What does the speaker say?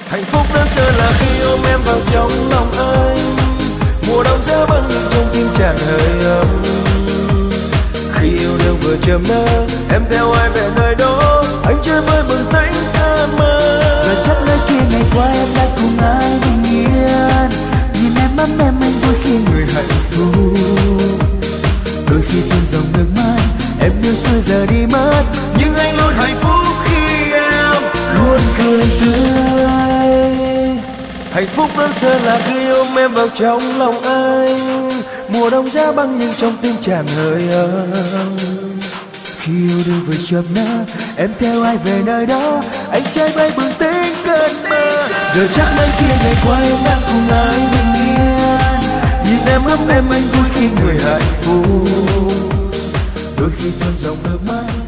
Hạnh phúc đơn sơ là khi ôm em vào trong lòng anh. Mùa đông giá băng nhưng trong tim tràn hơi ấm. Khi yêu đương vừa chớm nở, em theo ai về nơi đó, anh chơi với bừng xanh cơn mơ. Rồi chắc nơi kia ngày qua em đã cùng ai bình yên. Nhìn em ấm em anh vui khi người hạnh phúc. Đôi khi tuôn dòng nước mắt, em đưa xuôi giờ đi mất, Nhưng anh luôn hạnh phúc khi em luôn cười tươi. hạnh phúc đơn sơ là khi ôm em vào trong lòng anh. Mùa đông giá băng nhưng trong tim tràn hơi ấm. Khi yêu đương vừa chợp nở, em theo ai về nơi đó, anh trai bay bừng tỉnh cơn mơ. Giờ chắc mấy kia ngày qua em đang cùng ai bình yên. Nhìn em ấm em anh vui khi người hạnh phúc. Đôi khi tuôn dòng nước mắt,